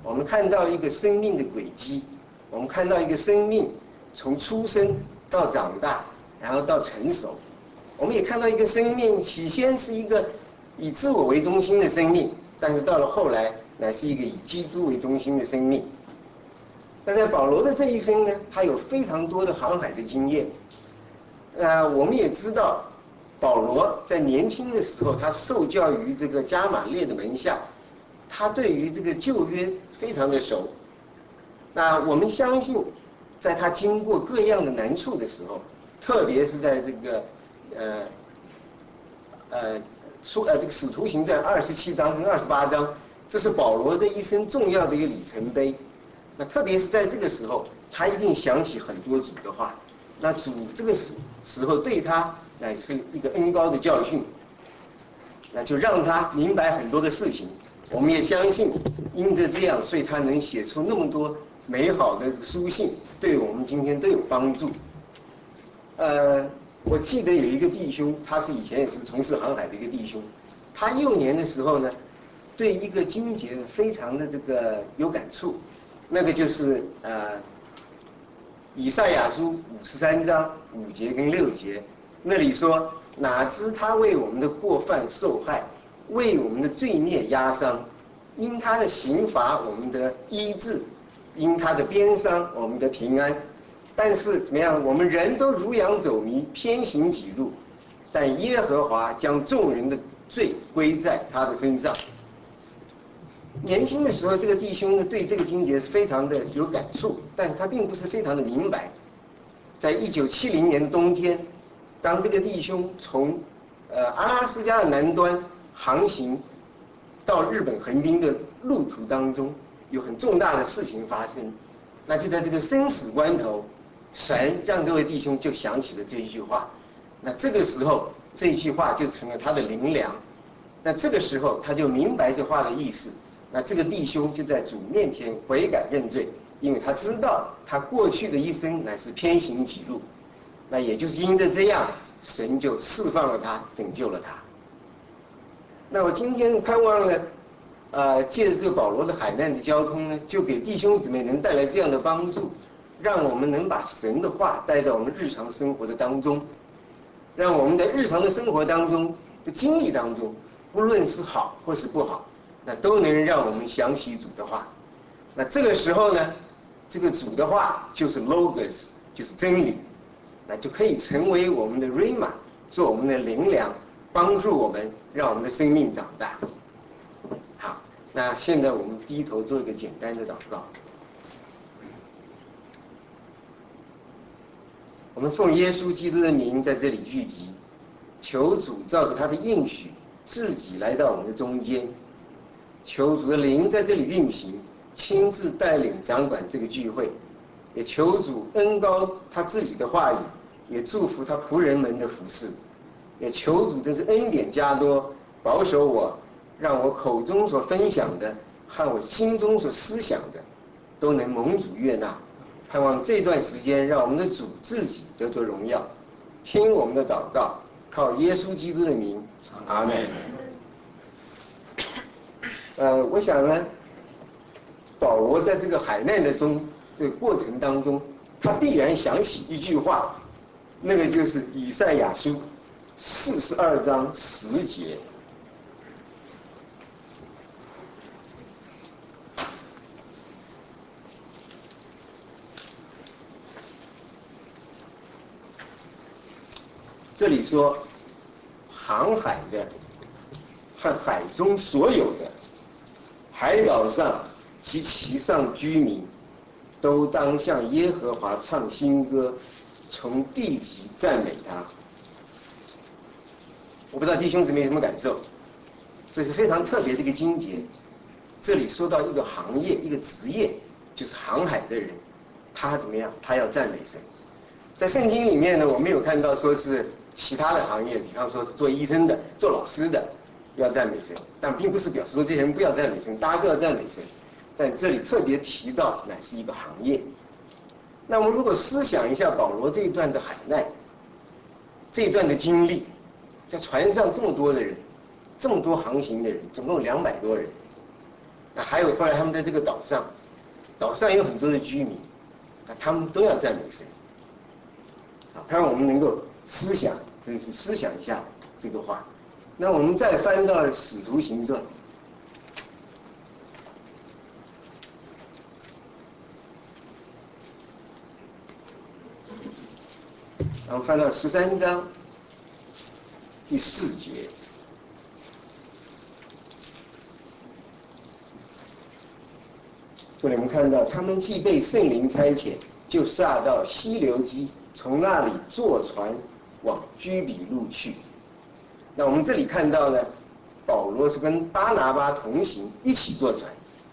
我们看到一个生命的轨迹，我们看到一个生命从出生到长大，然后到成熟。我们也看到一个生命起先是一个以自我为中心的生命，但是到了后来乃是一个以基督为中心的生命。那在保罗的这一生呢，他有非常多的航海的经验。我们也知道，保罗在年轻的时候，他受教于这个加玛列的门下，他对于这个旧约非常的熟。那我们相信，在他经过各样的难处的时候，特别是在这个这个使徒行传27章跟28章，这是保罗这一生重要的一个里程碑。那特别是在这个时候，他一定想起很多主的话。那主这个时候对他乃是一个恩高的教训，那就让他明白很多的事情。我们也相信，因着这样，所以他能写出那么多美好的书信，对我们今天都有帮助。我记得有一个弟兄，他是以前也是从事航海的一个弟兄，他幼年的时候呢，对一个经节非常的这个有感触，那个就是以赛亚书53章5节跟6节，那里说：哪知他为我们的过犯受害，为我们的罪孽压伤，因他的刑罚我们得医治，因他的鞭伤我们得平安。但是怎么样？我们人都如羊走迷，偏行己路，但耶和华将众人的罪归在他的身上。年轻的时候，这个弟兄呢对这个经节是非常的有感触，但是他并不是非常的明白。在1970年冬天，当这个弟兄从阿拉斯加的南端航行到日本横滨的路途当中，有很重大的事情发生。那就在这个生死关头，神让这位弟兄就想起了这一句话。那这个时候，这一句话就成了他的灵粮。那这个时候，他就明白这话的意思。那这个弟兄就在主面前悔改认罪，因为他知道他过去的一生乃是偏行己路。那也就是因着这样，神就释放了他，拯救了他。那我今天盼望呢，借着这个保罗的海难的交通呢，就给弟兄姊妹能带来这样的帮助，让我们能把神的话带到我们日常生活的当中，让我们在日常的生活当中的经历当中，不论是好或是不好，那都能让我们想起主的话。那这个时候呢，这个主的话就是 logos， 就是真理，那就可以成为我们的 rhema， 做我们的灵粮，帮助我们，让我们的生命长大。好，那现在我们低头做一个简单的祷告。我们奉耶稣基督的名在这里聚集，求主照着他的应许，自己来到我们的中间，求主的灵在这里运行，亲自带领掌管这个聚会，也求主恩膏他自己的话语，也祝福他仆人们的服事，也求主真是恩典加多，保守我，让我口中所分享的和我心中所思想的，都能蒙主悦纳。盼望这段时间，让我们的主自己得着荣耀。听我们的祷告，靠耶稣基督的名，阿们。我想呢，保罗在这个海难的这个过程当中，他必然想起一句话，那个就是以赛亚书42章10节。这里说，航海的和海中所有的，海岛上及其上居民，都当向耶和华唱新歌，从地极赞美他。我不知道弟兄姊妹有什么感受？这是非常特别的一个经节。这里说到一个行业、一个职业，就是航海的人，他怎么样？他要赞美神。在圣经里面呢，我没有看到说是其他的行业，比方说是做医生的、做老师的要赞美神，但并不是表示说这些人不要赞美神，大家都要赞美神。但这里特别提到，乃是一个行业。那我们如果思想一下保罗这一段的海难，这一段的经历，在船上这么多的人，这么多航行的人，总共200多人。 还有后来他们在这个岛上，岛上有很多的居民，他们都要赞美神。盼望我们能够思想一下这个话。那我们再翻到《使徒行传》，然后翻到13章第4节。这里我们看到，他们既被圣灵差遣，就下到西流基，从那里坐船往居比路去。那我们这里看到呢，保罗是跟巴拿巴同行，一起坐船。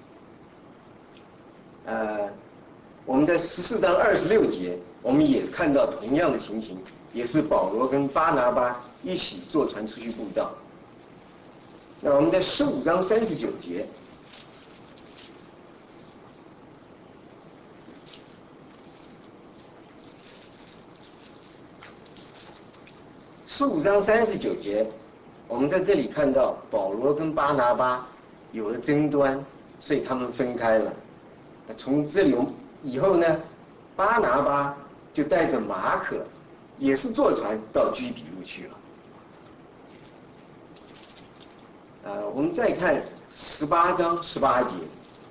我们在14章26节，我们也看到同样的情形，也是保罗跟巴拿巴一起坐船出去布道。那我们在15章39节。15章39节，我们在这里看到保罗跟巴拿巴有了争端，所以他们分开了。从这里以后呢，巴拿巴就带着马可，也是坐船到居比路去了。我们再看18章18节，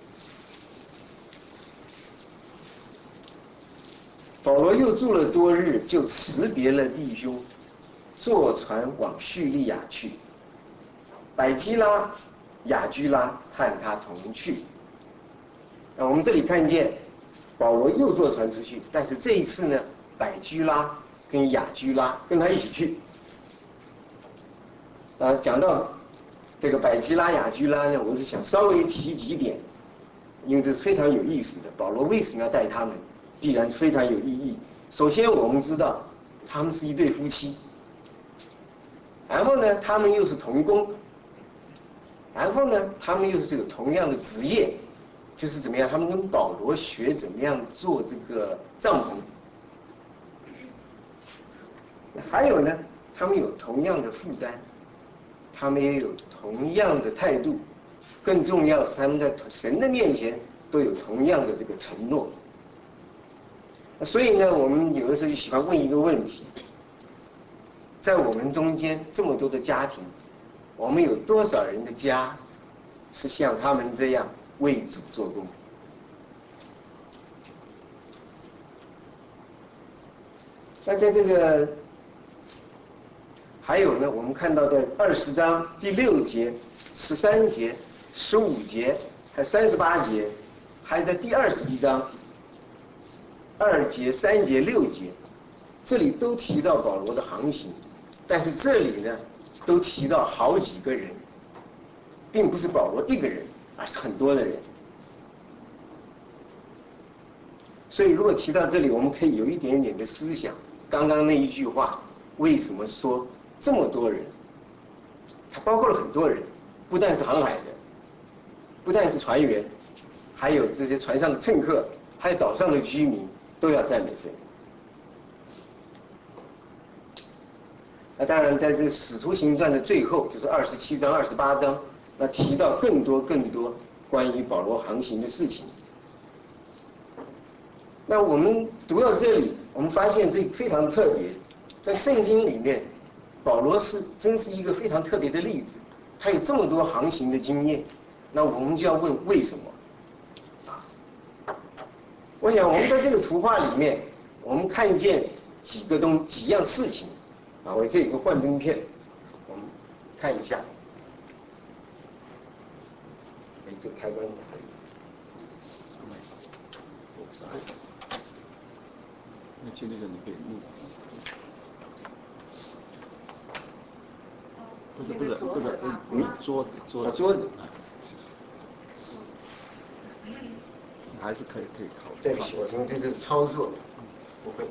保罗又住了多日，就辞别了弟兄，坐船往叙利亚去。百基拉、雅居拉和他同去。我们这里看见保罗又坐船出去，但是这一次呢，百基拉跟雅居拉跟他一起去。讲到这个百基拉、雅居拉呢，我是想稍微提几点，因为这是非常有意思的。保罗为什么要带他们？必然是非常有意义。首先，我们知道他们是一对夫妻，然后呢，他们又是同工，然后呢，他们又是有同样的职业，就是怎么样？他们跟保罗学怎么样做这个帐篷。还有呢，他们有同样的负担，他们也有同样的态度，更重要是他们在神的面前都有同样的这个承诺。所以呢，我们有的时候就喜欢问一个问题：在我们中间这么多的家庭，我们有多少人的家是像他们这样为主做工？那在这个还有呢，我们看到在20章第6节、13节、15节，还有38节，还有在第21章2节、3节、6节，这里都提到保罗的航行，但是这里呢，都提到好几个人，并不是保罗一个人，而是很多的人。所以如果提到这里，我们可以有一点点的思想。刚刚那一句话，为什么说这么多人？它包括了很多人，不但是航海的，不但是船员，还有这些船上的乘客，还有岛上的居民，都要赞美神。那当然，在这个《使徒行传》的最后，就是27章、28章，那提到更多关于保罗航行的事情。那我们读到这里，我们发现这非常特别，在圣经里面，保罗真是一个非常特别的例子。他有这么多航行的经验，那我们就要问为什么？我想我们在这个图画里面，我们看见几样事情。我这有个幻灯片，我们看一下。这个开关可以。 那这个你可以录。不是， 桌子。 还是可以考虑。 对不起，我从这是操作，不会。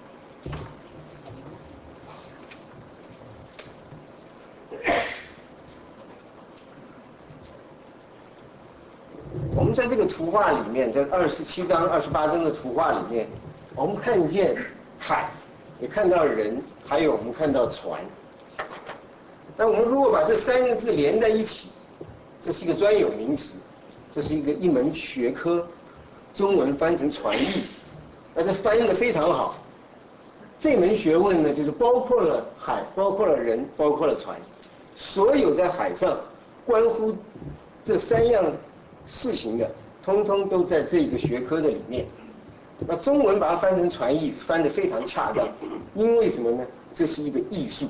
我们在这个图画里面，在27章、28章的图画里面，我们看见海，也看到人，还有我们看到船。那我们如果把这3个字连在一起，这是一个专有名词， 这是一门学科，中文翻成船艺，而且翻译的非常好。这门学问呢，就是包括了海，包括了人，包括了船，所有在海上关乎这三样事情的，通通都在这个学科的里面。那中文把它翻成船艺，翻得非常恰当，因为什么呢？这是一个艺术。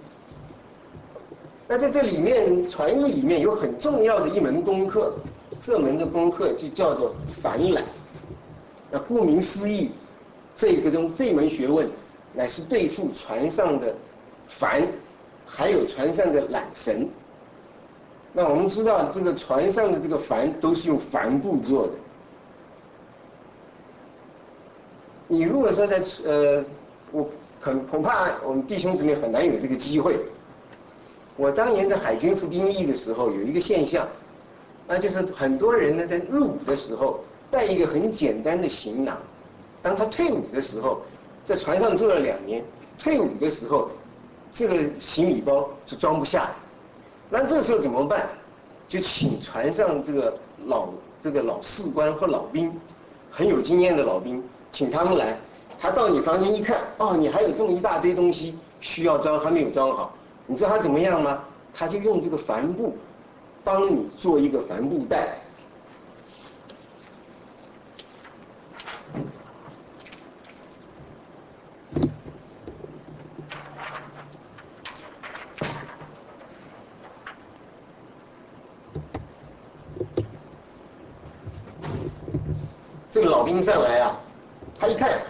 那在这里面，船艺里面有很重要的一门功课，这门的功课就叫做帆缆。那顾名思义，这门学问乃是对付船上的帆，还有船上的缆绳。那我们知道，这个船上的这个帆都是用帆布做的。你如果说我恐怕我们弟兄姊妹很难有这个机会。我当年在海军服兵役的时候，有一个现象，那就是很多人呢在入伍的时候带一个很简单的行囊，当他退伍的时候，在船上做了2年，退伍的时候，这个行李包就装不下了。那这时候怎么办？就请船上这个老士官或老兵，很有经验的老兵，请他们来。他到你房间一看，哦，你还有这么一大堆东西需要装，还没有装好。你知道他怎么样吗？他就用这个帆布帮你做一个帆布袋。这个老兵上来啊，他一看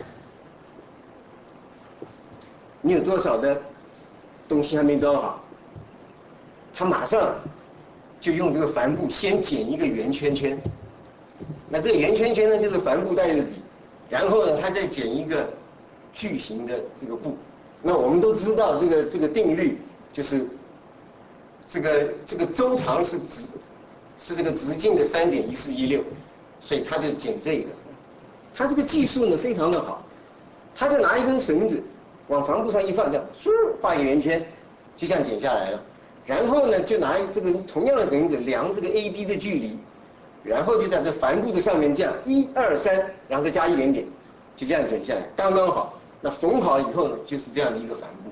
你有多少的东西还没装好，他马上就用这个帆布先剪一个圆圈圈。那这个圆圈圈呢，就是帆布袋的底，然后呢，他再剪一个矩形的这个布。那我们都知道这个定律，就是这个周长是这个直径的3.1416，所以他就剪这个。他这个技术呢非常的好，他就拿一根绳子往帆布上一放，这样嗖画一个圆圈，就这样剪下来了。然后呢，就拿这个同样的绳子量这个 AB 的距离，然后就在这帆布的上面这样1、2、3，然后再加一点点，就这样剪下来，刚刚好。那缝好以后呢，就是这样的一个帆布。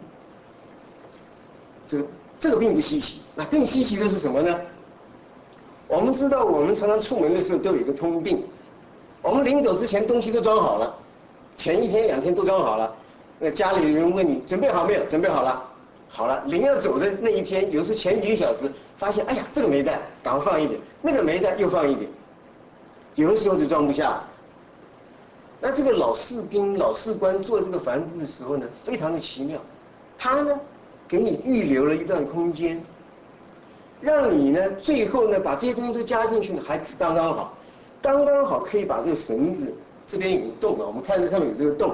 这个并不稀奇。那更稀奇的是什么呢？我们知道，我们常常出门的时候都有一个通病，我们临走之前东西都装好了，前1天2天都装好了。那家里人问你准备好没有？准备好了。好了，临要走的那一天，有时候前几个小时发现，哎呀，这个没带，赶快放一点；那个没带，又放一点。有的时候就装不下。那这个老士兵、老士官做这个帆布的时候呢，非常的奇妙，他呢给你预留了一段空间，让你呢最后呢把这些东西都加进去呢，还是刚刚好，刚刚好可以把这个绳子这边有个洞啊，我们看这上面有这个洞，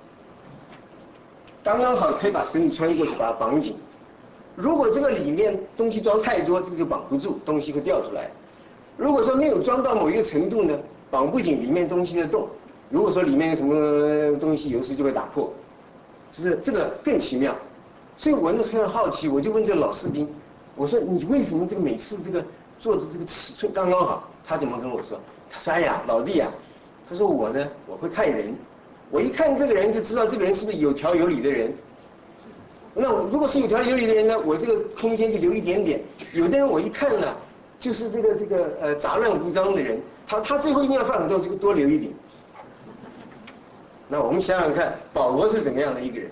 刚刚好可以把绳子穿过去，把它绑紧。如果这个里面东西装太多，这个就绑不住，东西会掉出来。如果说没有装到某一个程度呢，绑不紧里面东西的洞，如果说里面有什么东西，有时就会打破。这个更奇妙。所以我那非常好奇，我就问这个老士兵，我说你为什么这个每次这个做的这个尺寸刚刚好？他怎么跟我说？他说哎呀，老弟啊，他说我呢我会看人，我一看这个人就知道这个人是不是有条有理的人。那如果是有条有理的人呢，我这个空间就留一点点。有的人我一看呢，就是这个杂乱无章的人，他最后一定要放很多，这个多留一点。那我们想想看，保罗是怎么样的一个人？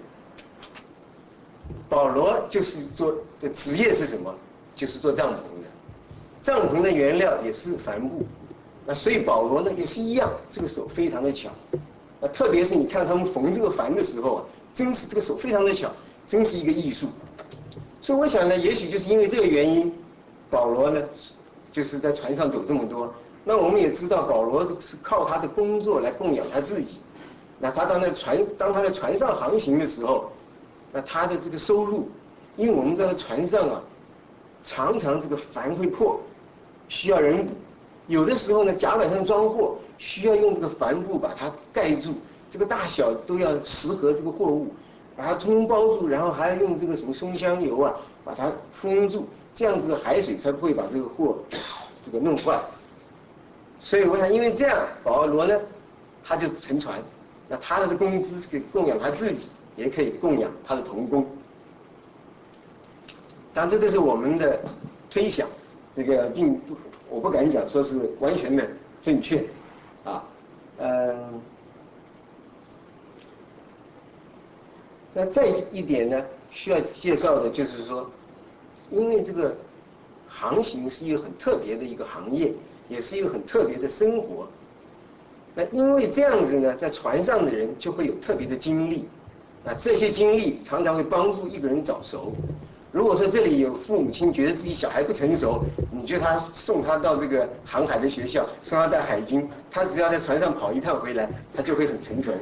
保罗就是的职业是什么？就是做帐篷的，帐篷的原料也是帆布。那所以保罗呢也是一样，这个手非常的巧。特别是你看他们缝这个帆的时候啊，真是这个手非常的巧，真是一个艺术。所以我想呢，也许就是因为这个原因，保罗呢就是在船上走这么多。那我们也知道，保罗是靠他的工作来供养他自己。那他当他在船上航行的时候，那他的这个收入，因为我们知道船上啊，常常这个帆会破，需要人补。有的时候呢，甲板上装货需要用这个帆布把它盖住，这个大小都要适合这个货物，把它通通包住，然后还要用这个什么松香油啊把它封住，这样子海水才不会把这个货这个弄坏。 所以我想，因为这样，保罗呢，他就乘船，那他的工资是可以供养他自己，也可以供养他的同工。当然，这都是我们的推想，这个并不，我不敢讲说是完全的正确，啊，那再一点呢，需要介绍的就是说，因为这个航行是一个很特别的一个行业，也是一个很特别的生活。那因为这样子呢，在船上的人就会有特别的经历，啊，这些经历常常会帮助一个人早熟。如果说这里有父母亲觉得自己小孩不成熟，你就送他到这个航海的学校，送他到海军，他只要在船上跑一趟回来，他就会很成熟。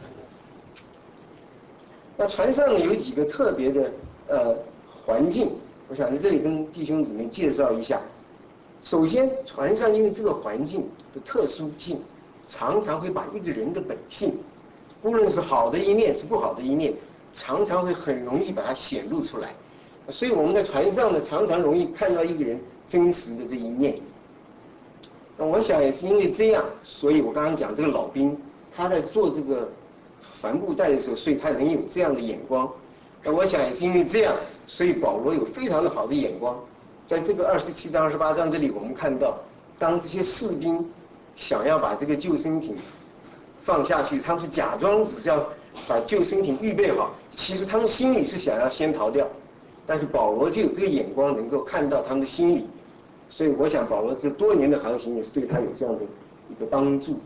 那船上呢有几个特别的环境，我想在这里跟弟兄姊妹介绍一下。首先，船上因为这个环境的特殊性，常常会把一个人的本性，无论是好的一面是不好的一面，常常会很容易把它显露出来。所以我们在船上呢，常常容易看到一个人真实的这一面。那我想也是因为这样，所以我刚刚讲这个老兵，他在做这个帆布袋的时候，所以他能有这样的眼光。那我想也是因为这样，所以保罗有非常的好的眼光。在这个27章、28章这里，我们看到，当这些士兵想要把这个救生艇放下去，他们是假装只是要把救生艇预备好，其实他们心里是想要先逃掉。但是保罗就有这个眼光，能够看到他们的心理。所以我想，保罗这多年的航行也是对他有这样的一个帮助。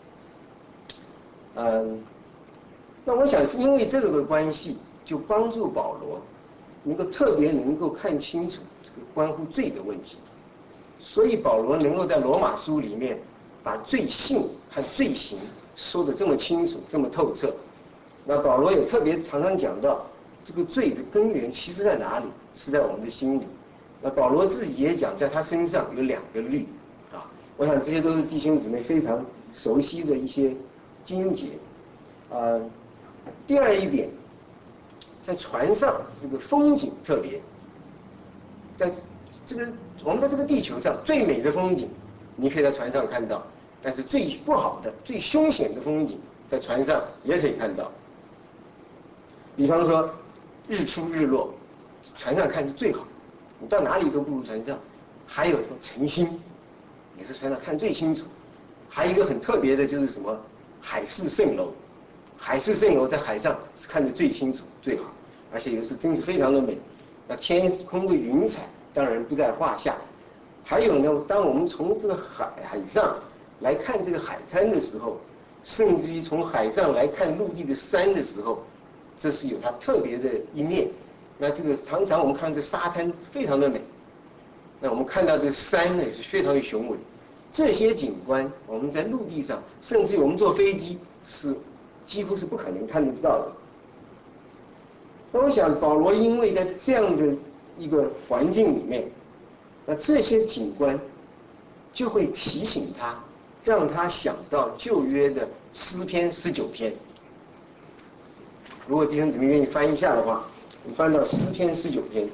那我想是因为这个的关系，就帮助保罗特别能够看清楚这个关乎罪的问题。所以保罗能够在罗马书里面把罪性和罪行说得这么清楚、这么透彻。那保罗也特别常常讲到，这个罪的根源其实在哪里？是在我们的心里。那保罗自己也讲，在他身上有2个律，啊，我想这些都是弟兄姊妹非常熟悉的一些经节。第二一点，在船上这个风景特别，在这个我们在这个地球上最美的风景，你可以在船上看到，但是最不好的、最凶险的风景，在船上也可以看到。比方说，日出日落，船上看是最好，你到哪里都不如船上。还有什么晨星，也是船上看最清楚。还有一个很特别的就是什么海市蜃楼，海市蜃楼在海上是看得最清楚、最好，而且有时真是非常的美。那天空的云彩当然不在话下。还有呢，当我们从这个海上来看这个海滩的时候，甚至于从海上来看陆地的山的时候，这是有它特别的一面。那这个常常我们看这沙滩非常的美，那我们看到这个山呢也是非常的雄伟。这些景观我们在陆地上，甚至于我们坐飞机是几乎是不可能看得到的。那我想保罗因为在这样的一个环境里面，那这些景观就会提醒他，让他想到旧约的诗篇19篇。如果弟兄姊妹愿意翻一下的话，你翻到诗篇19篇。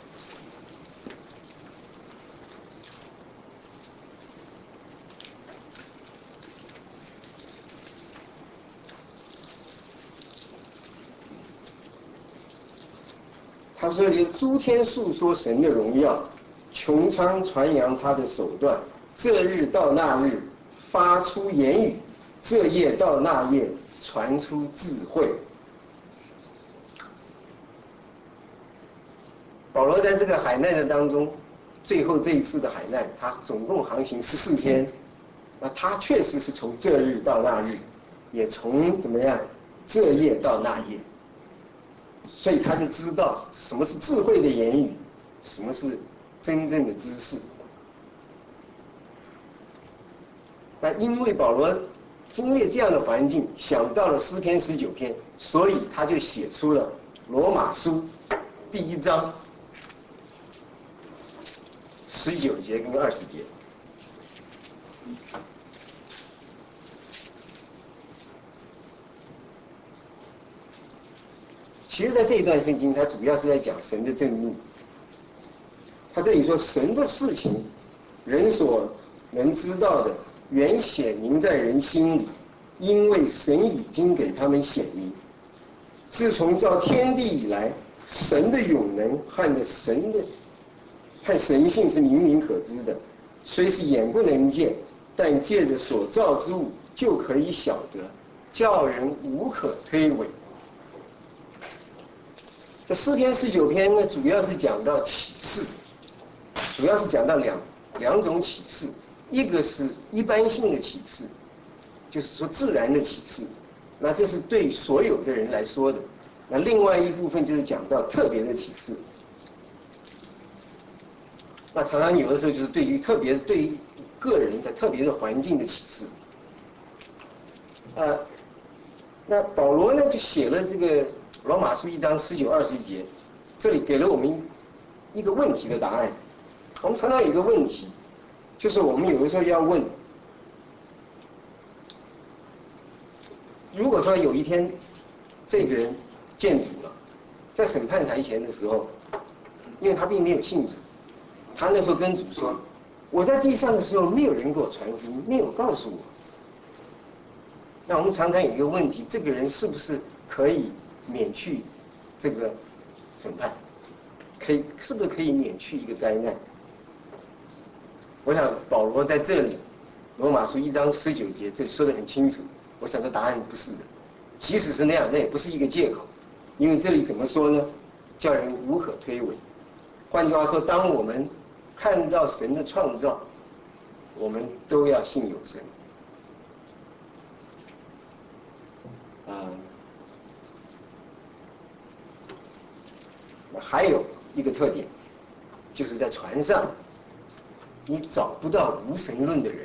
他说：“有诸天述说神的荣耀，穹苍传扬他的手段。这日到那日，发出言语；这夜到那夜，传出智慧。”保罗在这个海难的当中，最后这一次的海难，他总共航行14天。那他确实是从这日到那日，也从怎么样这夜到那夜。所以他就知道什么是智慧的言语，什么是真正的知识。那因为保罗经历这样的环境，想到了诗篇19篇，所以他就写出了罗马书第1章19节跟20节。其实，在这一段圣经，它主要是在讲神的震怒。他这里说，神的事情，人所能知道的， 原显明在人心里，因为神已经给他们显明。自从造天地以来，神的永能和神性是明明可知的，虽是眼不能见，但借着所造之物就可以晓得，叫人无可推诿。这诗篇19篇呢，主要是讲到启示，主要是讲到两种启示，一个是一般性的启示，就是说自然的启示，那这是对所有的人来说的。那另外一部分就是讲到特别的启示，那常常有的时候就是对于个人在特别的环境的启示。那保罗呢就写了这个罗马书1章19、20节，这里给了我们一个问题的答案。我们常常有一个问题，就是我们有的时候要问，如果说有一天这个人见主了，在审判台前的时候，因为他并没有信主，他那时候跟主说：“我在地上的时候，没有人给我传福音，没有告诉我。”那我们常常有一个问题：这个人是不是可以免去这个审判？是不是可以免去一个灾难？我想保罗在这里，罗马书1章19节这里说得很清楚。我想这答案不是的，即使是那样，那也不是一个借口，因为这里怎么说呢？叫人无可推诿。换句话说，当我们看到神的创造，我们都要信有神。还有一个特点，就是在船上，你找不到无神论的人。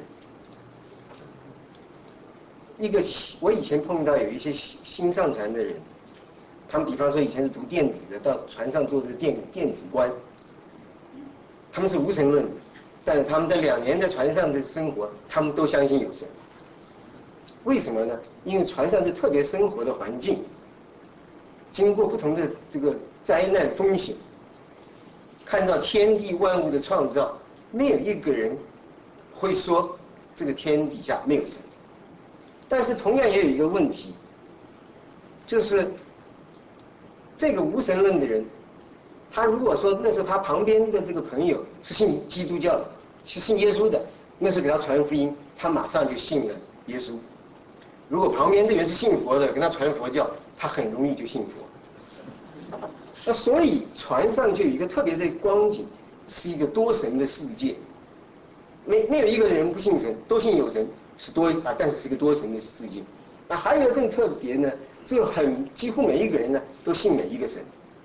我以前碰到有一些新上船的人，他们比方说以前是读电子的，到船上做这个电子官，他们是无神论的，但是他们在2年在船上的生活，他们都相信有神。为什么呢？因为船上是特别生活的环境，经过不同的这个灾难风险，看到天地万物的创造，没有一个人会说这个天底下没有神。但是同样也有一个问题，就是这个无神论的人，他如果说那时候他旁边的这个朋友是信基督教的，是信耶稣的，那时候给他传福音，他马上就信了耶稣。如果旁边这个人是信佛的，跟他传佛教，他很容易就信佛。那所以船上就有一个特别的光景，是一个多神的世界，没有一个人不信神，都信有神，但是是个多神的世界。那还有一个更特别呢，几乎每一个人呢都信每一个神。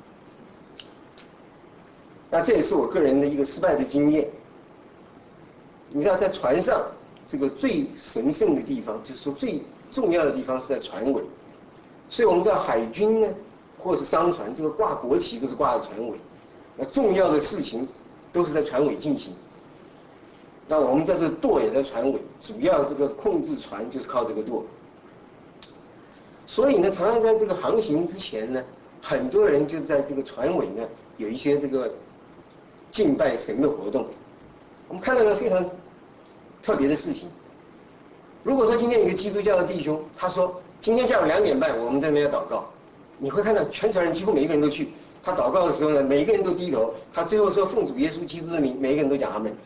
那这也是我个人的一个失败的经验。你知道，在船上这个最神圣的地方，就是说最重要的地方是在船尾。所以我们知道海军呢，或是商船，这个挂国旗都是挂在船尾。那重要的事情都是在船尾进行。那我们在这舵也在船尾，主要这个控制船就是靠这个舵。所以呢，常常在这个航行之前呢，很多人就在这个船尾呢有一些这个敬拜神的活动。我们看到一个非常特别的事情。如果说今天有一个基督教的弟兄，他说今天下午2点半我们在那边祷告，你会看到全船人几乎每一个人都去。他祷告的时候呢，每一个人都低头，他最后说奉主耶稣基督的名，每一个人都讲阿门。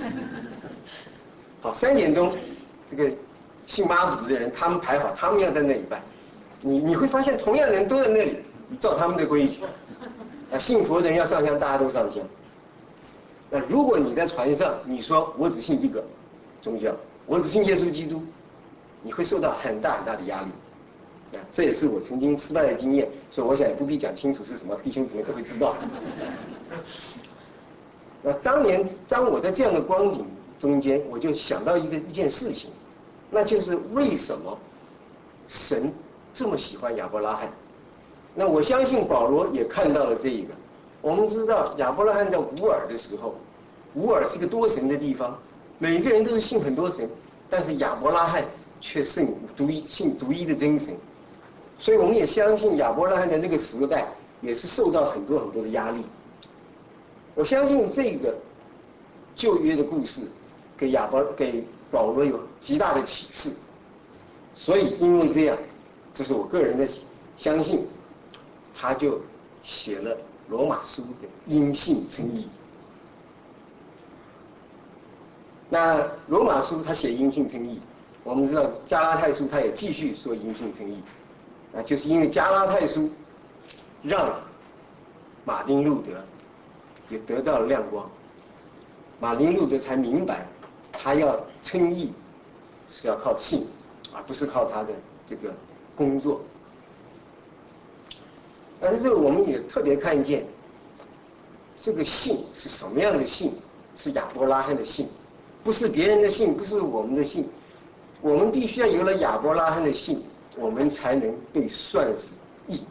好，3点钟，这个信妈祖的人他们排好，他们要在那里拜。你会发现同样的人都在那里，照他们的规矩。信佛的人要上香，大家都上香。那如果你在船上，你说我只信一个宗教，我只信耶稣基督，你会受到很大很大的压力。这也是我曾经失败的经验，所以我想也不必讲清楚是什么，弟兄姊妹都会知道。那当我在这样的光景中间，我就想到一件事情，那就是为什么神这么喜欢亚伯拉罕？那我相信保罗也看到了这一个。我们知道亚伯拉罕在乌尔的时候，乌尔是个多神的地方，每个人都是信很多神，但是亚伯拉罕却信独一的真神。所以我们也相信亚伯拉罕的那个时代也是受到很多很多的压力。我相信这个旧约的故事给保罗有极大的启示。所以因为这样，这是我个人的相信，他就写了罗马书的因信称义。那罗马书他写因信称义，我们知道加拉太书他也继续说因信称义，就是因为加拉太书让马丁路德也得到了亮光，马丁路德才明白他要称义是要靠信，而不是靠他的这个工作。但是这个我们也特别看见，这个信是什么样的信？是亚伯拉罕的信，不是别人的信，不是我们的信。我们必须要有了亚伯拉罕的信，我们才能被算是义。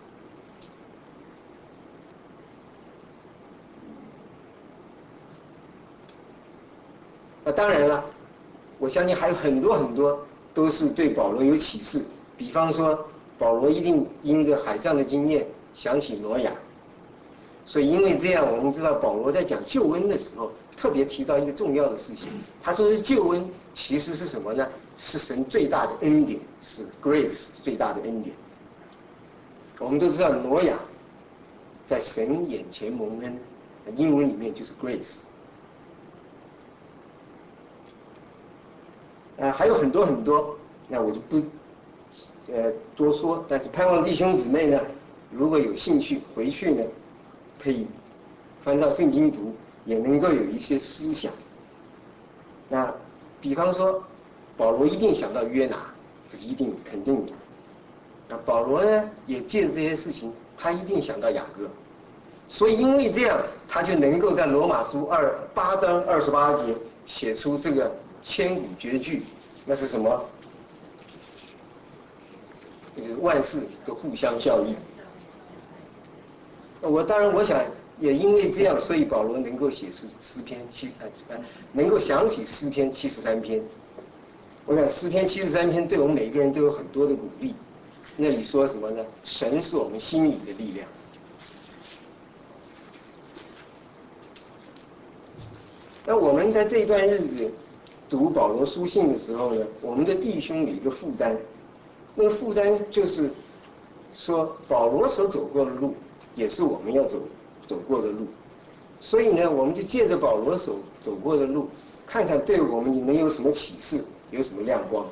当然了，我相信还有很多很多都是对保罗有启示。比方说，保罗一定因着海上的经验想起挪亚，所以因为这样，我们知道保罗在讲救恩的时候，特别提到一个重要的事情。他说是救恩其实是什么呢？是神最大的恩典，是 grace 最大的恩典。我们都知道挪亚在神眼前蒙恩，英文里面就是 grace。还有很多很多，那我就不多说。但是盼望弟兄姊妹呢，如果有兴趣回去呢，可以翻到圣经读，也能够有一些思想。那比方说，保罗一定想到约拿，这是一定肯定的。那保罗呢，也借着这些事情，他一定想到雅各。所以因为这样，他就能够在罗马书8章28节写出这个千古绝句，那是什么？万事都互相效力。当然我想也因为这样，所以保罗能够写出诗篇能够想起诗篇73篇。我想诗篇73篇对我们每个人都有很多的鼓励。那里说什么呢？神是我们心里的力量。那我们在这一段日子读保罗书信的时候呢，我们的弟兄有一个负担，那个负担就是说保罗所走过的路，也是我们要走过的路。所以呢，我们就借着保罗所走过的路，看看对我们能有什么启示，有什么亮光。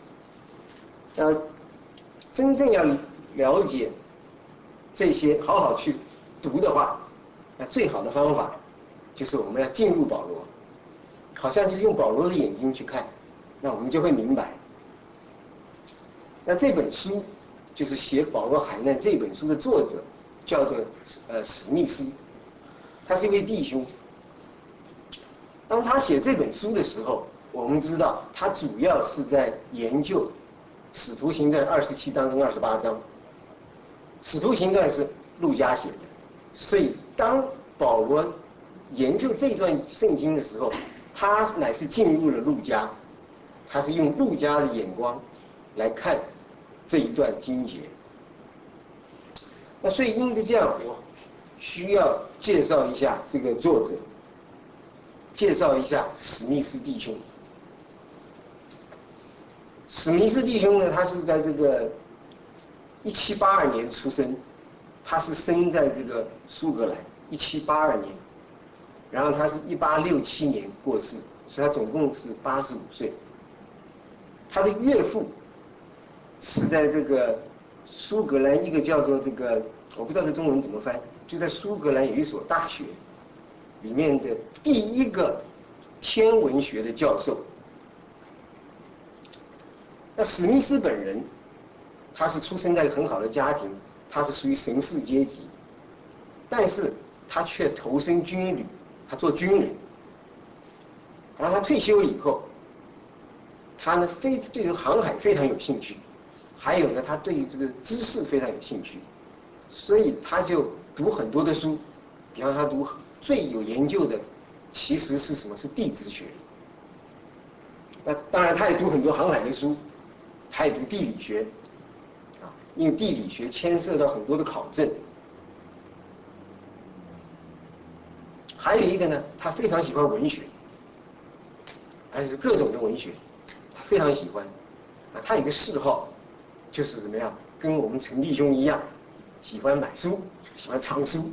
真正要了解这些，好好去读的话，那最好的方法就是我们要进入保罗，好像就是用保罗的眼睛去看，那我们就会明白。那这本书就是写保罗海难这本书的作者叫做史密斯，他是一位弟兄。当他写这本书的时候，我们知道他主要是在研究《使徒行传》27章跟28章。《使徒行传》是路加写的，所以当保罗研究这段圣经的时候，他乃是进入了路加，他是用路加的眼光来看这一段经节。那所以因此这样，我需要介绍一下这个作者，介绍一下史密斯弟兄。史密斯弟兄呢，他是在这个1782年出生，他是生在这个苏格兰，1782年，然后他是1867年过世，所以他总共是85岁。他的岳父是在这个苏格兰一个叫做这个，我不知道这中文怎么翻，就在苏格兰有一所大学里面的第一个天文学的教授。那史密斯本人，他是出生在一个很好的家庭，他是属于神士阶级，但是他却投身军旅，他做军人。然后他退休以后，他呢对这个航海非常有兴趣，还有呢他对于这个知识非常有兴趣，所以他就读很多的书，比方他读最有研究的其实是什么？是地质学。那当然他也读很多航海的书，他也读地理学，因为地理学牵涉到很多的考证。还有一个呢，他非常喜欢文学， 而且是各种的文学，他非常喜欢。啊，他有个嗜好，就是怎么样，跟我们陈弟兄一样，喜欢买书，喜欢藏书。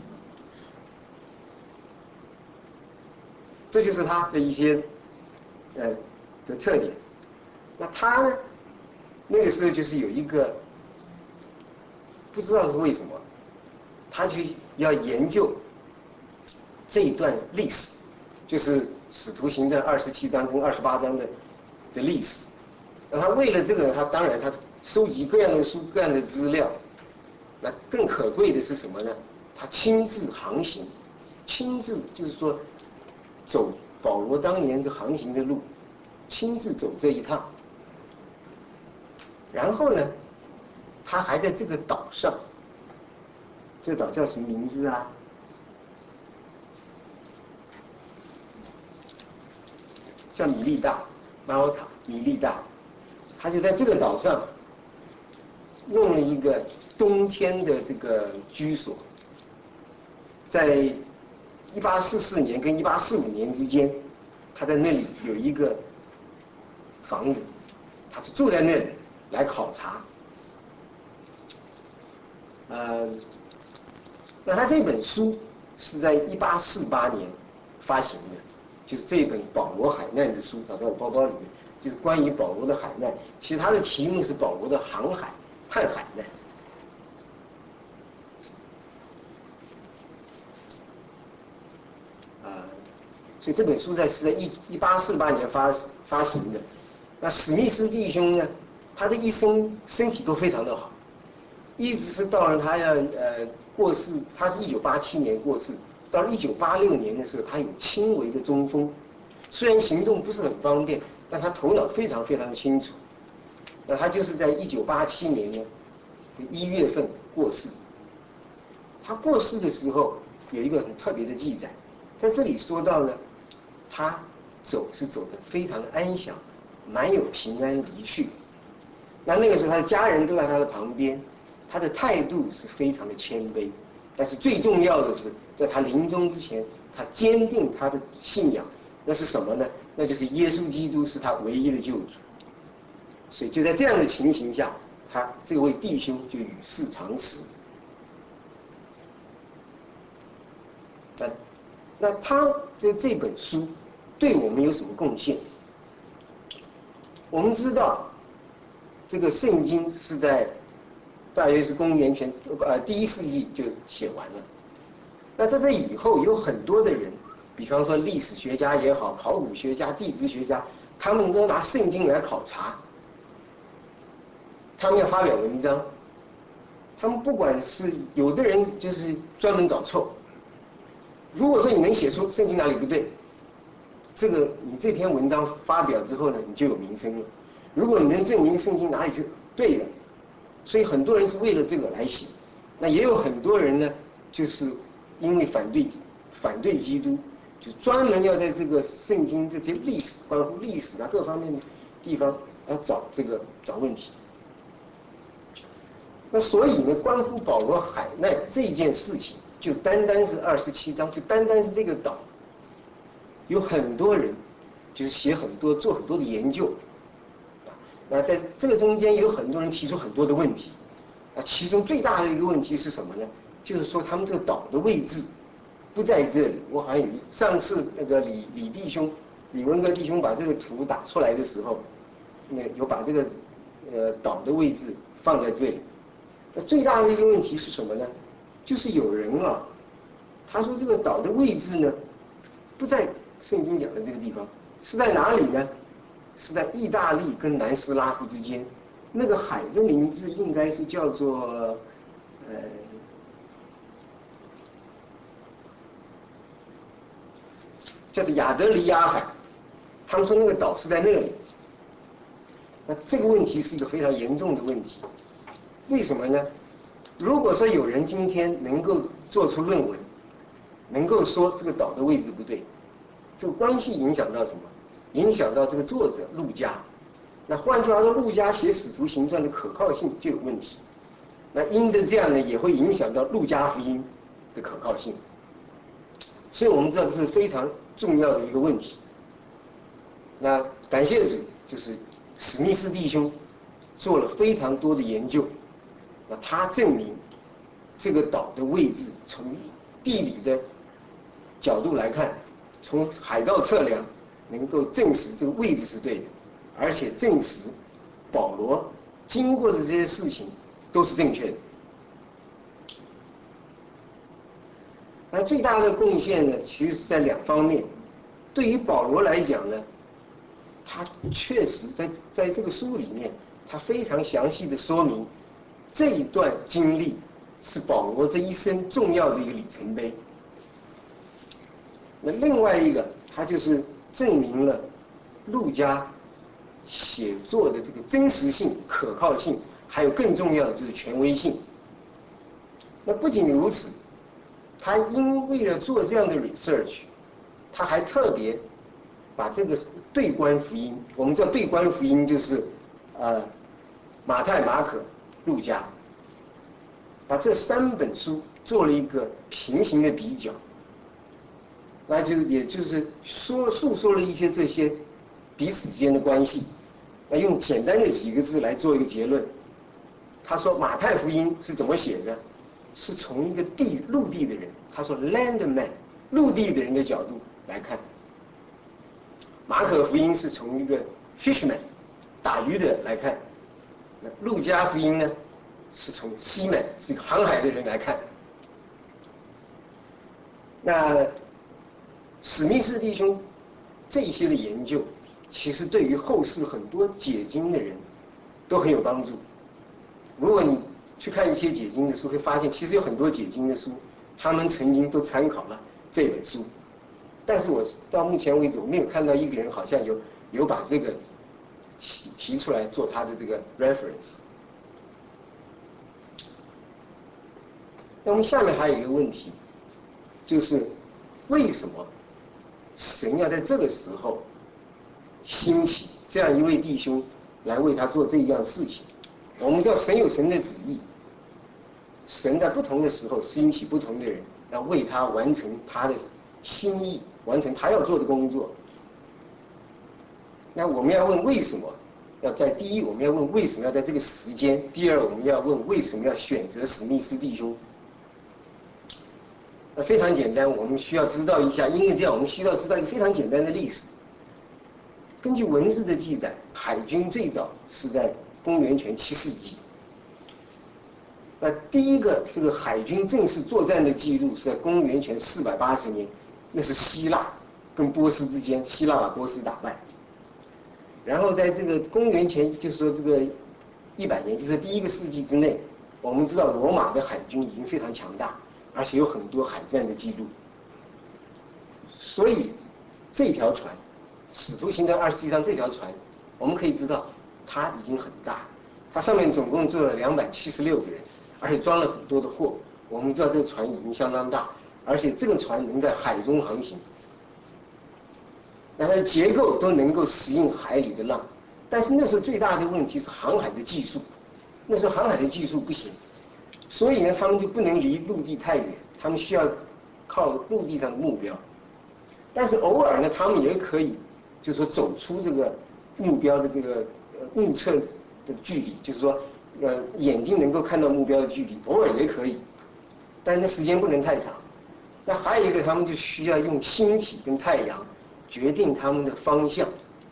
这就是他的一些的特点。那他呢，那个时候就是有一个不知道是为什么，他就要研究这一段历史，就是《使徒行传》27章跟28章的历史。那他为了这个，他当然他收集各样的书、各样的资料。那更可贵的是什么呢？他亲自航行，亲自就是说走保罗当年这航行的路，亲自走这一趟。然后呢，他还在这个岛上，这个岛叫什么名字啊？叫米利大，马奥塔，米利大。他就在这个岛上弄了一个冬天的这个居所，在1844年跟1845年之间，他在那里有一个房子，他是住在那里来考察。那他这本书是在1848年发行的，就是这本保罗海难的书，找在我包包里面，就是关于保罗的海难。其实它的题目是保罗的航海和海难。所以这本书是在1848年发行的。那史密斯弟兄呢，他这一生身体都非常的好，一直是到了他要过世，他是1987年过世，到了1986年的时候，他有轻微的中风，虽然行动不是很方便，但他头脑非常非常的清楚。那他就是在1987年呢1月份过世。他过世的时候有一个很特别的记载，在这里说到呢，他走得非常的安详，蛮有平安离去。那个时候他的家人都在他的旁边，他的态度是非常的谦卑，但是最重要的是，在他临终之前，他坚定他的信仰。那是什么呢？那就是耶稣基督是他唯一的救主。所以就在这样的情形下，他这位弟兄就与世长辞。那他的这本书对我们有什么贡献？我们知道，这个圣经是在大约是公元前第1世纪就写完了。那在这以后，有很多的人，比方说历史学家也好，考古学家、地质学家，他们都拿圣经来考察，他们要发表文章。他们不管是有的人就是专门找错。如果说你能写出圣经哪里不对，这个你这篇文章发表之后呢，你就有名声了。如果你能证明圣经哪里是对的，所以很多人是为了这个来写。那也有很多人呢，就是因为反对基督，就专门要在这个圣经这些历史、关乎历史啊各方面的地方要找问题。那所以呢，关乎保罗海难这件事情，就单单是27章，就单单是这个岛，有很多人就是做很多的研究。那在这个中间，有很多人提出很多的问题。其中最大的一个问题是什么呢？就是说他们这个岛的位置不在这里。我好像上次那个李文革弟兄把这个图打出来的时候，有把这个岛的位置放在这里。那最大的一个问题是什么呢？就是有人啊，他说这个岛的位置呢，不在圣经讲的这个地方，是在哪里呢？是在意大利跟南斯拉夫之间。那个海的名字应该是叫做叫做亚得里亚海。他们说那个岛是在那里。那这个问题是一个非常严重的问题。为什么呢？如果说有人今天能够做出论文，能够说这个岛的位置不对，这个关系影响到什么？影响到这个作者陆家。那换句话说，陆家写《使徒行传》的可靠性就有问题。那因着这样呢，也会影响到路加福音的可靠性。所以我们知道这是非常重要的一个问题。 那感谢主，就是史密斯弟兄做了非常多的研究，那他证明这个岛的位置从地理的角度来看，从海盗测量能够证实这个位置是对的，而且证实保罗经过的这些事情都是正确的。那最大的贡献呢，其实是在两方面。对于保罗来讲呢，他确实在这个书里面，他非常详细的说明这一段经历是保罗这一生重要的一个里程碑。那另外一个，他就是证明了路加写作的这个真实性、可靠性，还有更重要的就是权威性。那不仅如此，他为了做这样的 research， 他还特别把这个对观福音，我们知道对观福音就是马太、马可、路加，把这3本书做了一个平行的比较，那也就是诉说了一些这些彼此之间的关系。那用简单的几个字来做一个结论，他说马太福音是怎么写的？是从一个陆地的人，他说 landman 陆地的人的角度来看。马可福音是从一个 fisherman 打鱼的来看，那路加福音呢是从 seaman 是一个航海的人来看。那史密斯弟兄这些的研究，其实对于后世很多解经的人都很有帮助。如果你去看一些解经的书，会发现其实有很多解经的书，他们曾经都参考了这本书。但是我到目前为止，我没有看到一个人好像有把这个提出来做他的这个 reference。那我们下面还有一个问题，就是为什么神要在这个时候兴起这样一位弟兄来为他做这一样事情？我们知道神有神的旨意，神在不同的时候兴起不同的人，要为他完成他的心意，完成他要做的工作。那我们要问为什么要在第一，我们要问为什么要在这个时间；第二，我们要问为什么要选择史密斯弟兄。那非常简单，我们需要知道一下，因为这样我们需要知道一个非常简单的历史。根据文字的记载，海军最早是在公元前7世纪。那第一个这个海军正式作战的记录是在公元前480年，那是希腊跟波斯之间，希腊把波斯打败。然后在这个公元前，就是说这个100年，就是第1个世纪之内，我们知道罗马的海军已经非常强大，而且有很多海战的记录。所以这条船，《使徒行传》27章这条船，我们可以知道它已经很大，它上面总共坐了276个人，而且装了很多的货。我们知道这个船已经相当大，而且这个船能在海中航行。那它的结构都能够适应海里的浪，但是那时候最大的问题是航海的技术，那时候航海的技术不行，所以呢，他们就不能离陆地太远，他们需要靠陆地上的目标。但是偶尔呢，他们也可以，就是说走出这个目标的这个目测的距离，就是说眼睛能够看到目标的距离，偶尔也可以，但是那时间不能太长。那还有一个，他们就需要用星体跟太阳决定他们的方向。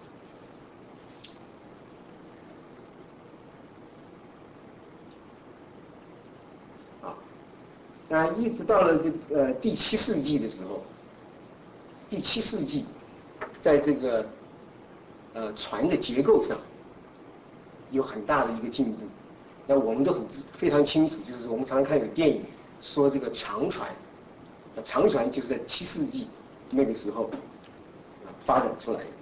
那一直到了第7世纪的时候，第7世纪，在这个船的结构上有很大的一个进步。那我们都非常清楚，就是我们常常看有电影说这个长船，长船就是在7世纪那个时候发展出来的。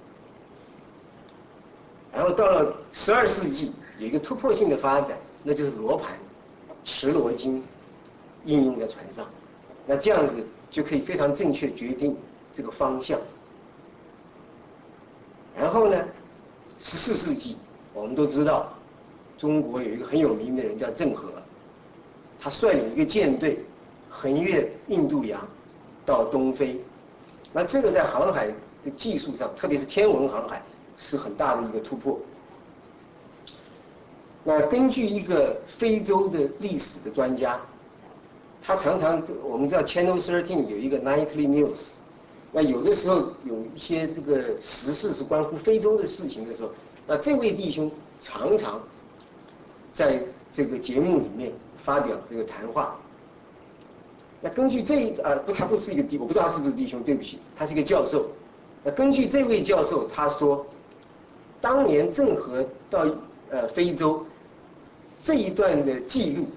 然后到了12世纪，有一个突破性的发展，那就是罗盘、持罗经应用在船上。那这样子就可以非常正确决定这个方向。然后呢，14世纪我们都知道，中国有一个很有名的人叫郑和，他率领一个舰队横越印度洋到东非。那这个在航海的技术上，特别是天文航海， 是很大的一个突破。那根据一个非洲的历史的专家，他常常我们知道 Channel 13有一个 Nightly News， 那有的时候有一些这个时事是关乎非洲的事情的时候，那这位弟兄常常在这个节目里面发表这个谈话。那根据他不是一个我不知道他是不是弟兄，对不起，他是一个教授。那根据这位教授他说，当年郑和到非洲这一段的记录，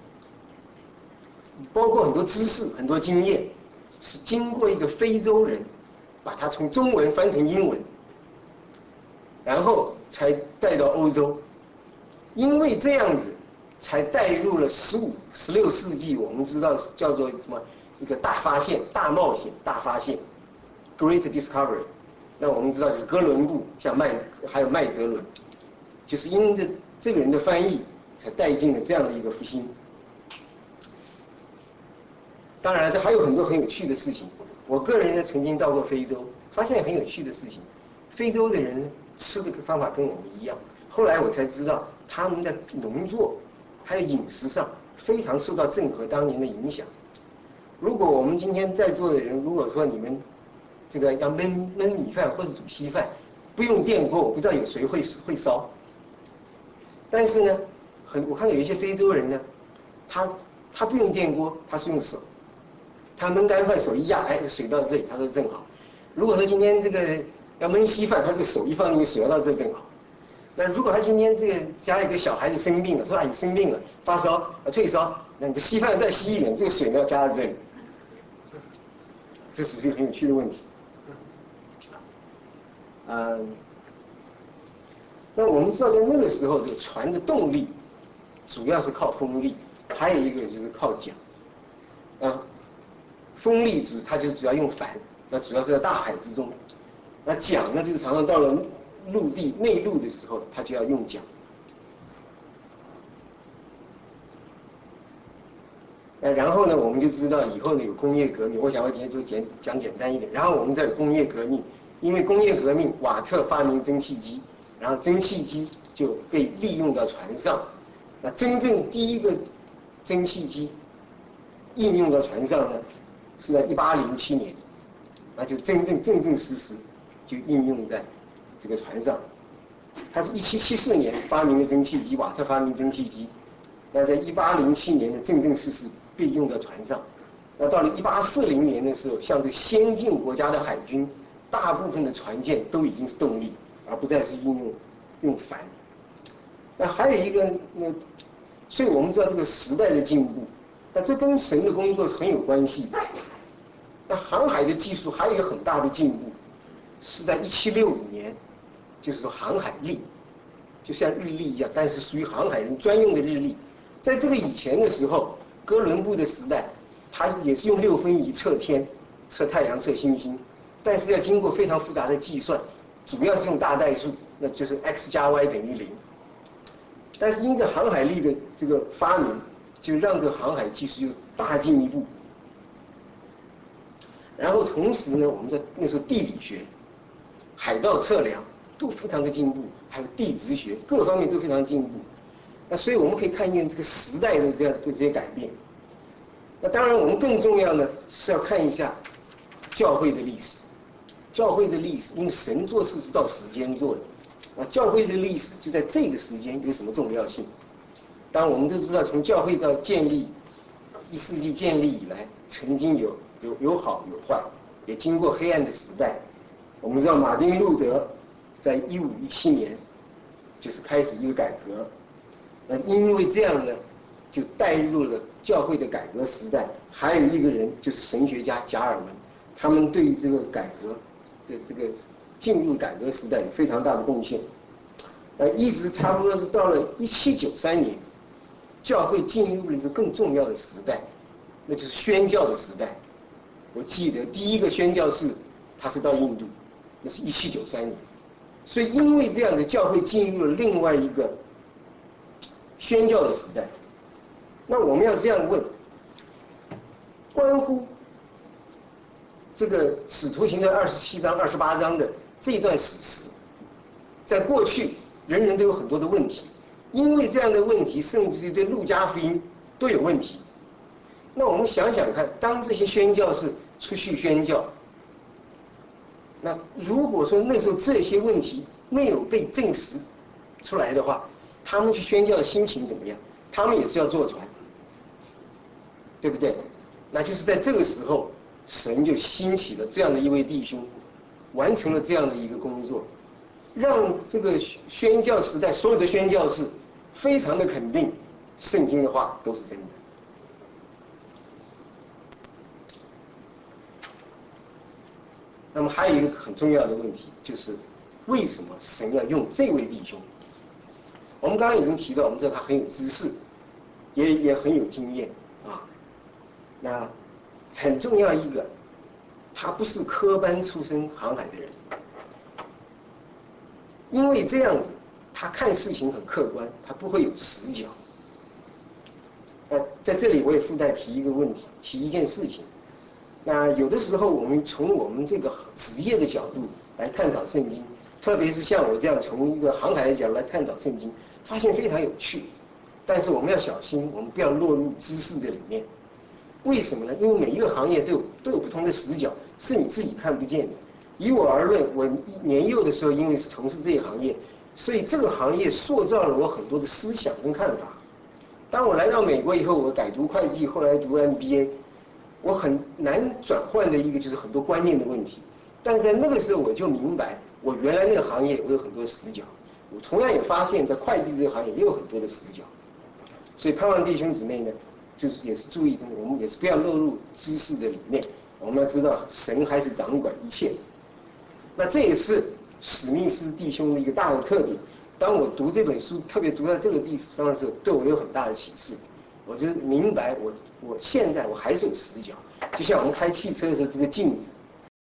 包括很多知识、很多经验，是经过一个非洲人把它从中文翻成英文，然后才带到欧洲。因为这样子，才带入了15、16世纪我们知道叫做什么一个大发现、大冒险、大发现 （Great Discovery）。那我们知道就是哥伦布，像还有麦哲伦，就是因着这个人的翻译，才带进了这样的一个复兴。当然，这还有很多很有趣的事情。我个人呢曾经到过非洲，发现很有趣的事情。非洲的人吃的方法跟我们一样，后来我才知道他们在农作还有饮食上非常受到郑和当年的影响。如果我们今天在座的人，如果说你们这个要焖米饭或者煮稀饭，不用电锅，我不知道有谁会烧。但是呢，我看到有一些非洲人呢，他不用电锅，他是用手。他焖干饭手一压，哎，水到这里，他说正好。如果说今天这个要焖稀饭，他这个手一放进去，水要到这正好。那如果他今天这个家里有个小孩子生病了，说你生病了，发烧退烧，那你的稀饭再稀一点，这个水呢要加到这里。这只是一个很有趣的问题。那我们知道在那个时候，这个船的动力主要是靠风力，还有一个就是靠桨。风力它就主要用帆，那主要是在大海之中。那桨呢，就是常常到了陆地内陆的时候，它就要用桨。然后呢，我们就知道以后呢有工业革命，我想我今天就讲简单一点。然后我们再有工业革命，因为工业革命，瓦特发明蒸汽机，然后蒸汽机就被利用到船上。那真正第一个蒸汽机应用到船上呢，是在1807年，那就正式就应用在这个船上。他是1774年发明的蒸汽机，瓦特发明蒸汽机，那在1807年的正式被用到船上。那到了1840年的时候，像这先进国家的海军，大部分的船舰都已经是动力，而不再是用帆。那还有一个，所以我们知道这个时代的进步，那这跟神的工作是很有关系的。那航海的技术还有一个很大的进步，是在1765年，就是说航海历，就像日历一样，但是属于航海人专用的日历。在这个以前的时候，哥伦布的时代，他也是用6分仪测天、测太阳、测星星，但是要经过非常复杂的计算，主要是用大代数，那就是 x 加 y等于0。但是因着航海历的这个发明，就让这个航海技术又大进一步。然后同时呢，我们在那时候地理学、海盗测量都非常的进步，还有地质学各方面都非常进步。那所以我们可以看见这个时代的这些改变。那当然，我们更重要呢是要看一下教会的历史。教会的历史，因为神做事是照时间做的，教会的历史就在这个时间有什么重要性？当然，我们都知道，从教会到建立1世纪建立以来，曾经有好有坏，也经过黑暗的时代。我们知道马丁路德在1517年就是开始一个改革，那因为这样呢，就带入了教会的改革时代。还有一个人就是神学家加尔文，他们对于这个改革的这个进入改革时代有非常大的贡献。一直差不多是到了1793年，教会进入了一个更重要的时代，那就是宣教的时代。我记得第一个宣教士他是到印度，那是1793年。所以因为这样的，教会进入了另外一个宣教的时代。那我们要这样问：关乎这个《使徒行传》27章、28章的这一段史实， 在过去人人都有很多的问题，因为这样的问题，甚至于对路加福音都有问题。那我们想想看，当这些宣教士出去宣教，那如果说那时候这些问题没有被证实出来的话，他们去宣教的心情怎么样？他们也是要坐船，对不对？那就是在这个时候，神就兴起了这样的一位弟兄，完成了这样的一个工作，让这个宣教时代所有的宣教士非常的肯定，圣经的话都是真的。那么还有一个很重要的问题，就是为什么神要用这位弟兄？我们刚刚已经提到，我们知道他很有知识，也很有经验啊。那很重要一个，他不是科班出身航海的人，因为这样子，他看事情很客观，他不会有死角。在这里我也附带提一个问题，提一件事情。那有的时候我们从我们这个职业的角度来探讨圣经，特别是像我这样从一个航海的角度来探讨圣经，发现非常有趣。但是我们要小心，我们不要落入知识的里面。为什么呢？因为每一个行业都有不同的死角，是你自己看不见的。以我而论，我年幼的时候因为是从事这一行业，所以这个行业塑造了我很多的思想跟看法。当我来到美国以后，我改读会计，后来读 MBA， 我很难转换的一个就是很多观念的问题。但是在那个时候我就明白，我原来那个行业我有很多死角。我同样也发现，在会计这个行业也有很多的死角。所以盼望弟兄姊妹呢，就是也是注意，我们也是不要落入知识的里面。我们要知道，神还是掌管一切。那这也是史密斯弟兄的一个大的特点。当我读这本书，特别读到这个地方的时候，对我有很大的启示。我就明白我现在我还是有死角，就像我们开汽车的时候，这个镜子